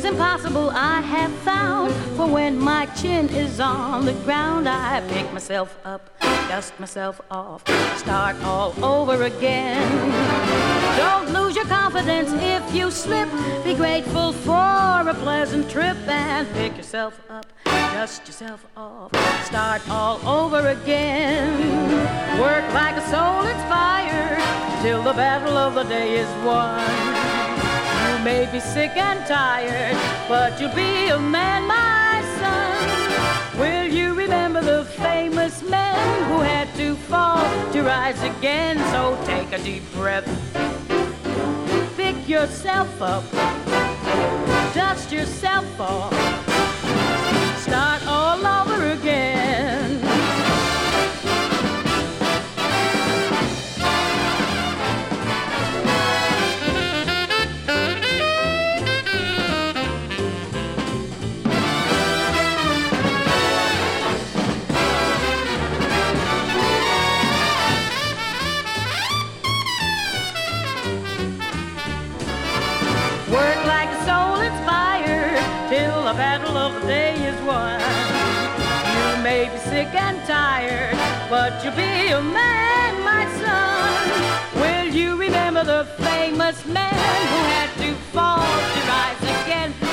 impossible I have found. For when my chin is on the ground, I pick myself up, dust myself off, start all over again. Don't lose your confidence if you slip. Be grateful for a pleasant trip and pick yourself up, dust yourself off, start all over again. Work like a soul inspired till the battle of the day is won. You may be sick and tired, but you'll be a man, my son. Will you remember the famous men who had to fall to rise again? So take a deep breath, pick yourself up, dust yourself off, start all over again. Till the battle of the day is won. You may be sick and tired, but you'll be a man, my son. Will you remember the famous man who had to fall to rise again?